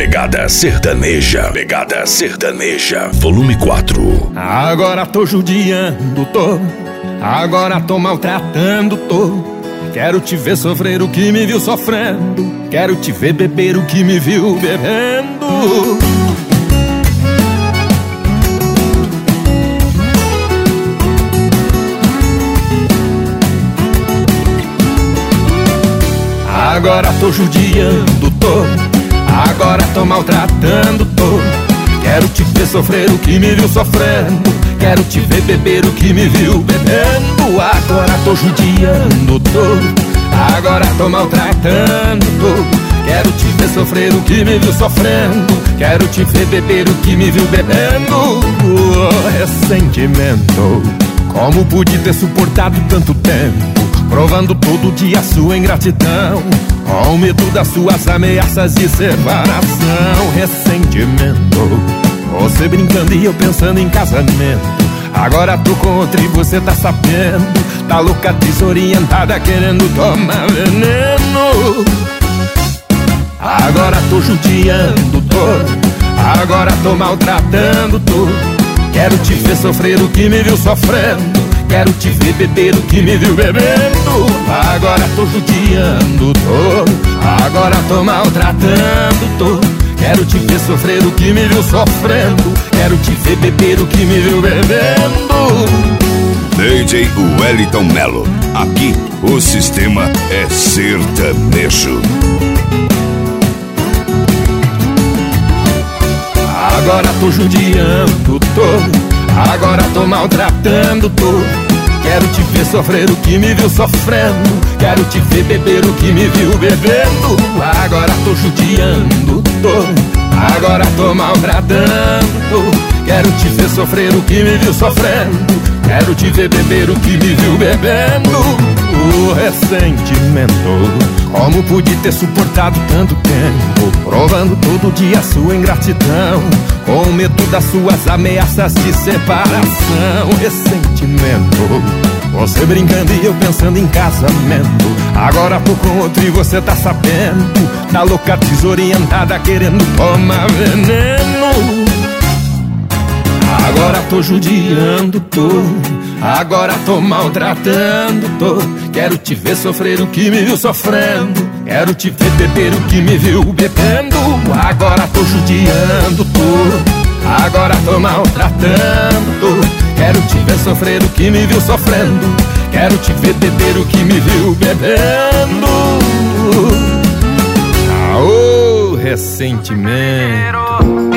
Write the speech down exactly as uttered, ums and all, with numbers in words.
Pegada sertaneja, pegada sertaneja, volume quatro. Agora tô judiando, tô. Agora tô maltratando, tô. Quero te ver sofrer o que me viu sofrendo. Quero te ver beber o que me viu bebendo. Agora tô judiando, tô. Agora tô maltratando, tô. Quero te ver sofrer o que me viu sofrendo. Quero te ver beber o que me viu bebendo. Agora tô judiando, tô. Agora tô maltratando, tô. Quero te ver sofrer o que me viu sofrendo. Quero te ver beber o que me viu bebendo. Oh, ressentimento, como pude ter suportado tanto tempo, provando todo dia sua ingratidão, com medo das suas ameaças de separação. Ressentimento, você brincando e eu pensando em casamento. Agora tô contra e você tá sabendo. Tá louca, desorientada, querendo tomar veneno. Agora tô judiando, tô. Agora tô maltratando, tô. Quero te ver sofrer o que me viu sofrendo. Quero te ver beber o que me viu bebendo. Agora tô judiando, tô. Agora tô maltratando, tô. Quero te ver sofrer o que me viu sofrendo. Quero te ver beber o que me viu bebendo. D J Wellington Melo, aqui o sistema é sertanejo. Agora tô judiando, tô. Agora tô maltratando, tô. Quero te ver sofrer o que me viu sofrendo. Quero te ver beber o que me viu bebendo. Agora tô judiando, tô. Agora tô maltratando, tô. Quero te ver sofrer o que me viu sofrendo. Quero te ver beber o que me viu bebendo. O ressentimento, como pude ter suportado tanto tempo, provando todo dia sua ingratidão, com medo das suas ameaças de separação. Ressentimento, você brincando e eu pensando em casamento. Agora tô com outro e você tá sabendo. Tá louca, desorientada, querendo tomar veneno. Agora tô judiando, tô. Agora tô maltratando, tô. Quero te ver sofrer o que me viu sofrendo. Quero te ver beber o que me viu bebendo. Agora tô judiando, tô. Agora tô maltratando, tô. Quero te ver sofrer o que me viu sofrendo. Quero te ver beber o que me viu bebendo. Ah, oh, ressentimento.